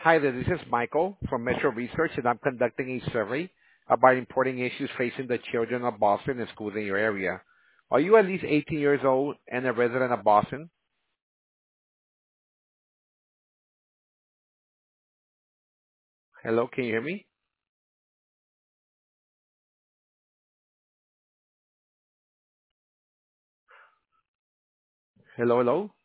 Hi there, this is Michael from Metro Research, and I'm conducting a survey about importing issues facing the children of Boston and schools in your area. Are you at least 18 years old and a resident of Boston? Hello, can you hear me? Hello, hello?